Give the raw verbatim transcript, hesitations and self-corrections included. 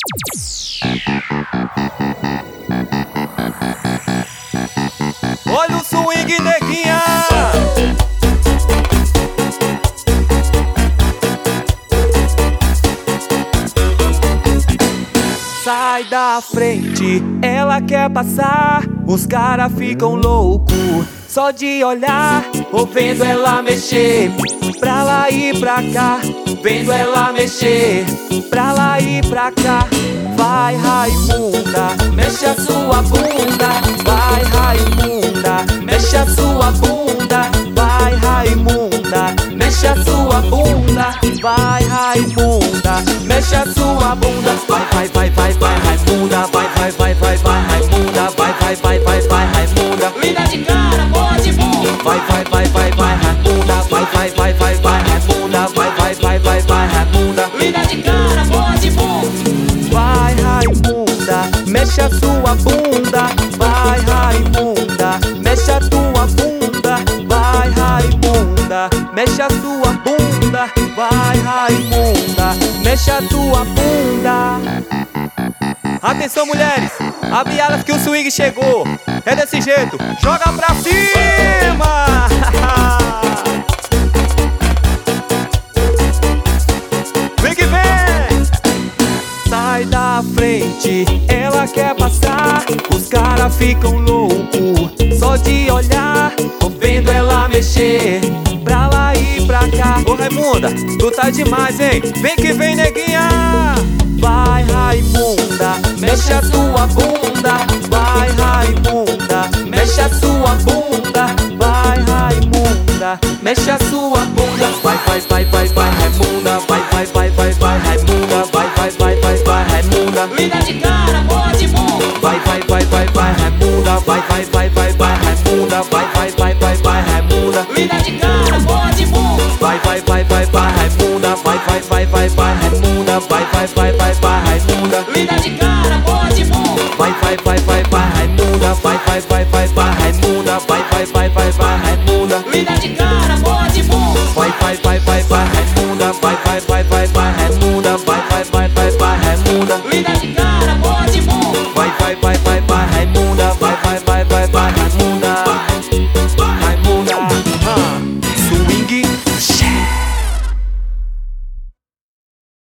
Olha o swing, neguinha. Sai da frente, ela quer passar. Os caras ficam loucos só de olhar, ou vendo ela mexer pra lá e pra cá, vendo ela mexer pra lá e pra cá. Vai, Raimunda, mexe a sua bunda. Vai, Raimunda, mexe a sua bunda. Vai, Raimunda, mexe a sua bunda. Vai, Raimunda, mexe a sua bunda. Vai, vai, vai, vai, vai, Raimunda. Vai, vai, vai, vai, vai, Raimunda. Vai, vai, vai, vai, vai, Raimunda. Linda de cara, boa de bunda. Vai, vai, vai, vai, vai, Raimunda. Vai, vai, vai, vai, vai, Raimunda. Vai, vai, vai, vai, vai, Raimunda. Linda de cara, boa de bunda. Vai, Raimunda, mexe a sua bunda. Vai, Raimunda, mexe a tua bunda. Vai, Raimunda, mexe a sua bunda. Vai, Raimunda, mexe a tua bunda. Atenção, mulheres, abre alas que o swing chegou. É desse jeito, joga pra cima. Vem que vem. Sai da frente, ela quer passar. Os caras ficam loucos só de olhar, ou vendo ela mexer pra lá e pra cá. Ô Raimunda, tu tá demais, hein? Vem que vem, neguinha. Vai, Raimunda, mexe a tua bunda. Vai, Raimunda, mexe a sua bunda. Vai, Raimunda, mexe a sua bunda. Vai, vai, vai, vai, vai, Raimunda. Vai, vai, vai, vai, vai, Raimunda. Vai, vai, vai, vai, vai, Raimunda. Linda de cara, boa de bunda. Vai, vai, vai, vai, vai, Raimunda. Vai, vai, vai, vai, vai, Raimunda. Vai, vai, vai, vai, vai, Raimunda. Linda de cara, boa de bunda. Vai, vai, vai, vai, vai, Raimunda. Vai, vai, vai, vai, vai, Raimunda. Vai, vai, vai, vai, vai, Raimunda. Linda de cara, boa de bunda. Vai, vai, vai, vai, vai, Raimunda. Vai, vai, vai, vai, vai, Raimunda. Vai, vai, vai, vai, vai, Raimunda. Linda de cara, boa de bunda. Vai, vai, vai, vai, vai, Raimunda. Vai, vai, vai, vai,